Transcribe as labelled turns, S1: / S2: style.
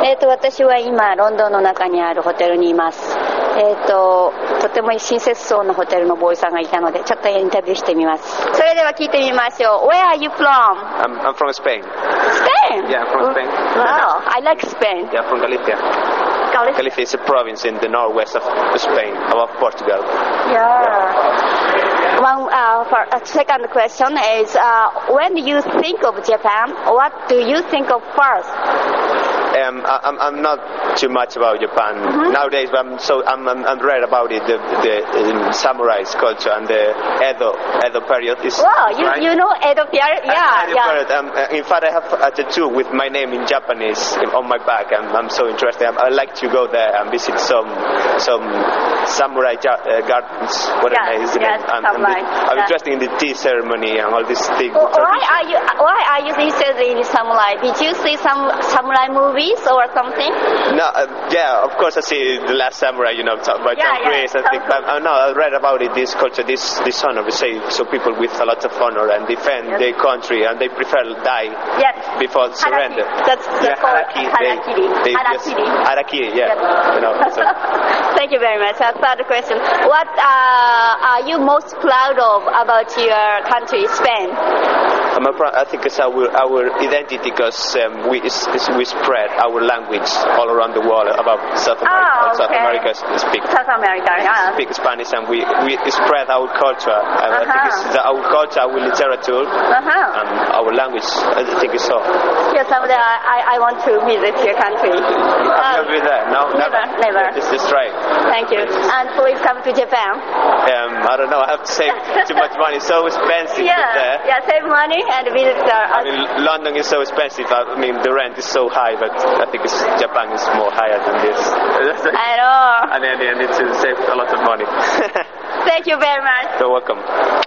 S1: 私は今ロンドンの中にあるホテルにいます。とても親切そうなホテルのボーイさんがいたのでちょっとインタビューしてみます。それでは聞いてみましょう。 Where are you from?
S2: I'm from Spain.
S1: Spain?
S2: Yeah, I'm from Spain.
S1: Wow, I like Spain.
S2: Yeah, from Galicia. Galicia is a province in the northwest of Spain, above Portugal.
S1: Yeah. Second question is, when you think of Japan, what do you think of first?
S2: I'm not too much about Japan nowadays, but I'm read about it. The samurai's culture and the Edo period is.
S1: Wow,
S2: right?
S1: you know Edo period? Yeah,
S2: Edo period. In fact, I have a tattoo with my name in Japanese on my back, and I'm so interested. I'd like to go there and visit some samurai gardens.
S1: I'm
S2: interested in the tea ceremony and all these things.
S1: Why are you interested in samurai? Did you see some samurai movies or something?
S2: No, yeah, of course I see The Last Samurai, by Tom Cruise. I think I read about it. This culture, this honor, we say, so people with a lot of honor and defend their country, and they prefer die before surrender.
S1: That's harakiri.
S2: Harakiri, yeah. So.
S1: Thank you very much. Third question: what are you most proud of about your country, Spain?
S2: I think it's our identity, because we spread our language all around the world. About South America.
S1: South America
S2: speak Spanish, and we spread our culture. And I think it's our culture, our literature, and our language. I think it's so.
S1: Yeah, someday I want to visit your country.
S2: Have you been there? No,
S1: never.
S2: Just try.
S1: Thank you. And please come to Japan.
S2: I don't know. I have to save too much money. It's so expensive there.
S1: Yeah, save money and visit.
S2: London is so expensive. The rent is so high, but I think Japan is more higher than this.
S1: I know.
S2: And then you need to save a lot of money.
S1: Thank you very much.
S2: You're welcome.